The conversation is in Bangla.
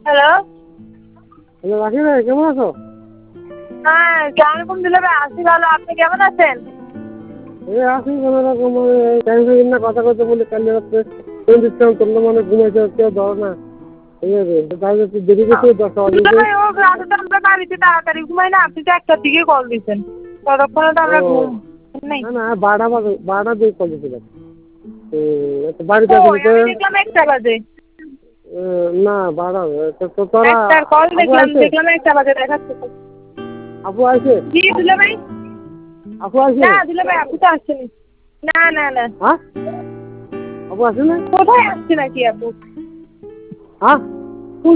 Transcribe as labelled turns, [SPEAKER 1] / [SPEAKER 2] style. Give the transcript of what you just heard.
[SPEAKER 1] হ্যালো।
[SPEAKER 2] হ্যালো রাখি ভাই, কেমন আছো?
[SPEAKER 1] হ্যাঁ, সালামালাইকুম দুলা ভাই, আছি ভালো। আপনি কেমন আছেন?
[SPEAKER 2] এই আছি কোনো রকম, টাইম না কথা কথা বলে কাল রাত্রে ফোন দিচ্ছিলাম, তোমরা মানে ঘুমাইছো, কেউ ধরো না। ঠিক আছে, তাহলে একটু দেরি করতে 10টা
[SPEAKER 1] দুলা
[SPEAKER 2] বাজে।
[SPEAKER 1] ভাই, ও রাতে তো আমরা বাড়িতে তাড়াতাড়ি ঘুমাই না, আপনি তো 1টার দিকে কল দিচ্ছেন। ততক্ষণে তো
[SPEAKER 2] ও
[SPEAKER 1] আমরা ঘুম নেই।
[SPEAKER 2] না না, 12টা দিয়ে কল দিয়েছিলাম। বাড়িতে আসলে
[SPEAKER 1] কই,
[SPEAKER 2] তো
[SPEAKER 1] আমি দেখলাম 1টা বাজে।
[SPEAKER 2] না 12 তো তোরা
[SPEAKER 1] 1টার কল
[SPEAKER 2] আপু আছে?
[SPEAKER 1] দেখলাম 1টা বাজে দেখাচ্ছে তো।
[SPEAKER 2] আপু আছে?
[SPEAKER 1] জি দুলা ভাই।
[SPEAKER 2] আপু আছে?
[SPEAKER 1] না দুলা ভাই, আপু তো আসছেনি। না না না।
[SPEAKER 2] হ্যাঁ, আপু আছে না?
[SPEAKER 1] কোথায় আসছে নাকি আপু?
[SPEAKER 2] হ্যাঁ